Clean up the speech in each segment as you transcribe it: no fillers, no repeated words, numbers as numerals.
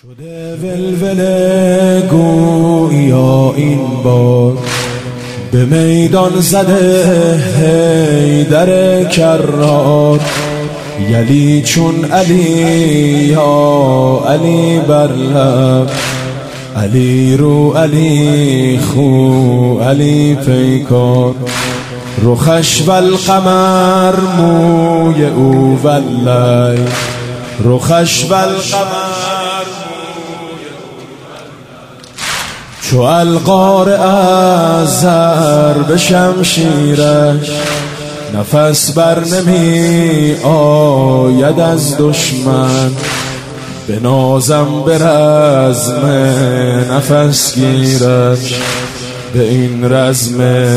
شده ولوله گویا این بار به میدان زده حیدر کرار. یلی چون علی یا علی بر لب، علی رو علی خو علی پیکار. رخش و القمر موی او واللی، رخش و القمر چو القارع از ضرب شمشیرش، نفس بر نمی آید از دشمن. به نازم به رزم نفس گیرش، به این رزم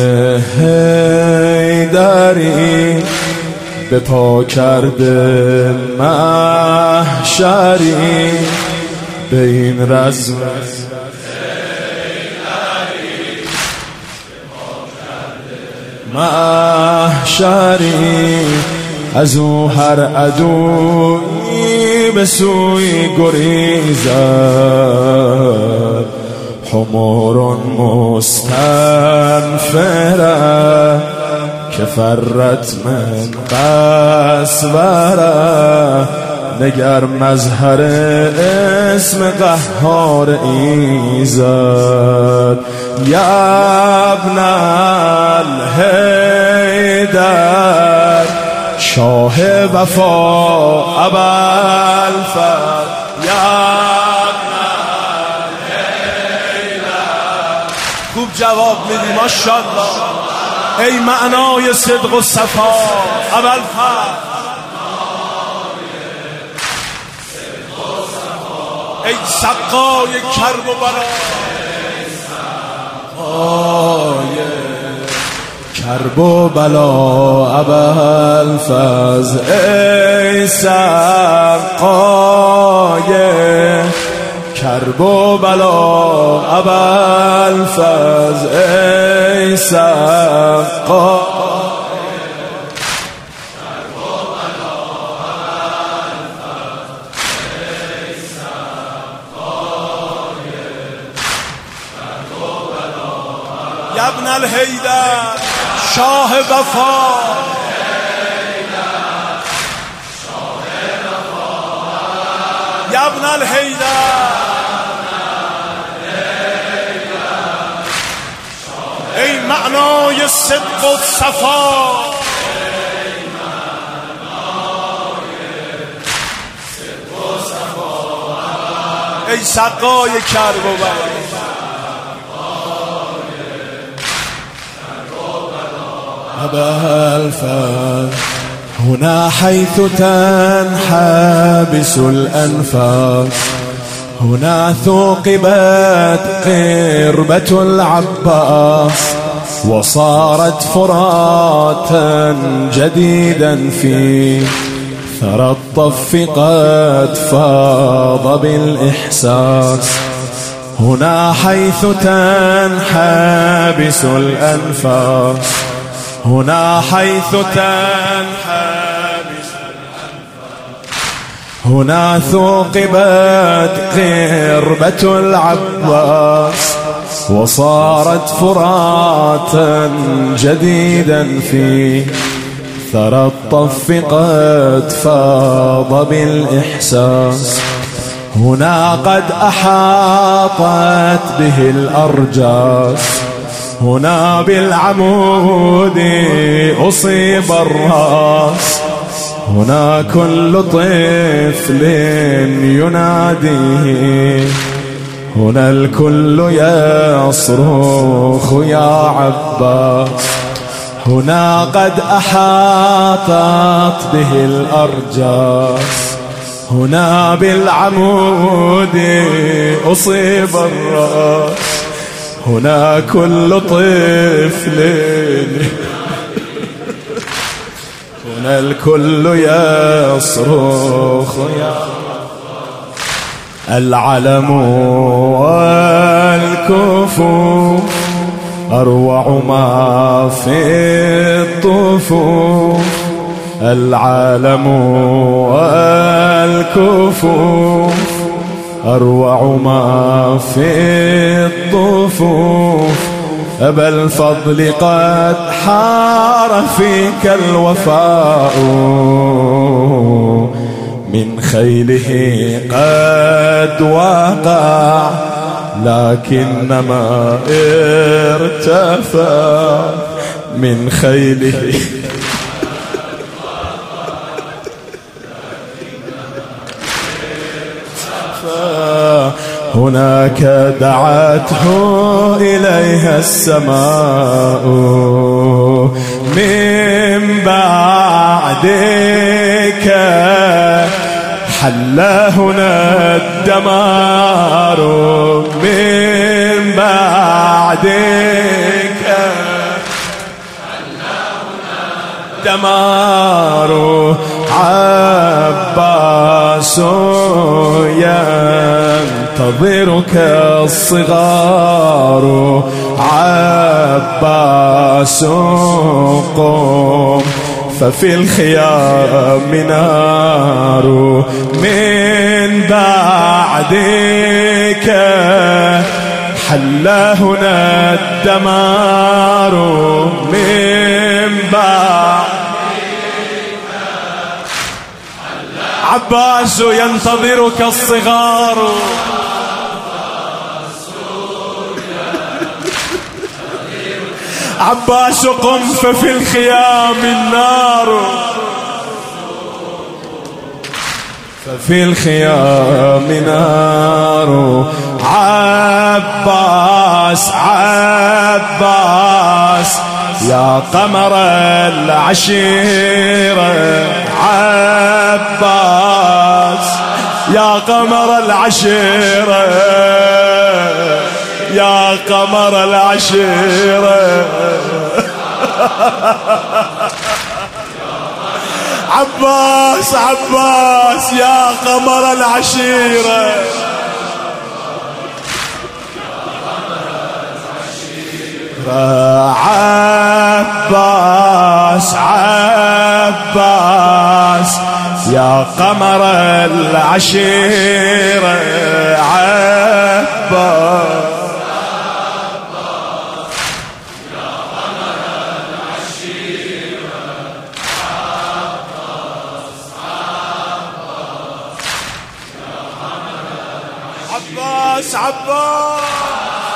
حیدری به پا کرده محشری. به این رزم محشری، از او هر عدوی به سوی گریزد. حمار مستنفره که فرت من قسوره. نگر مظهر اسم قهار ایزد. یا ابن الحیدر شاه وفا ابوالفضل. یا ابن الحیدر خوب جواب میدی ماشاءالله. ای معنای صدق و صفا ابوالفضل، ای سقای کرب و بلا، کرب و بلا ابوالفضل. ای سقای کرب و بلا ابوالفضل، ای سقای یا ابن الحیدر شاه وفا. یا ابن الحیدر ای معنای صدق و صفا. ای سقای کرب و بلا، ابوالفضل. هنا حيث تنحبس الأنفاس، هنا ثوقبت قربة العباس. وصارت فراتا جديدا في ثرى الطف قد فاض بالإحساس. هنا حيث تنحبس الأنفاس، هنا حيث تنحبس الأنفاس. هنا ثوقبت قربة العباس. وصارت فراتا جديدا في ثرى الطف قد فاض بالإحساس. هنا قد أحاطت به الأرجاس، هنا بالعمود أصيب الرأس. هنا كل طفل يناديه، هنا الكل يصرخ يا عباس. هنا قد أحاطت به الأرجاس، هنا بالعمود أصيب الرأس. هنا كل طفل هنا الكل يصرخ يا العلم والكفوف أروع ما في الطفوف. العلم والكفوف أروع ما في الطفوف أبا الفضل قد حار فيك الوفاء من خيله قد وقع لكنما ارتفع من خيله هناك دعته إليها السماء من بعدك حل هنا الدمار من بعدك حل هنا الدمار عباس ينتظرك الصغار عباس قم ففي الخيام نار من بعدك حل هنا الدمار من بعدك عباس ينتظرك الصغار عباس قم ففي الخيام النار ففي الخيام نار عباس عباس يا قمر العشيرة عباس يا قمر العشيرة يا قمر العشيرة عباس عباس يا قمر العشيرة عباس عباس يا قمر العشيرة عباس عباس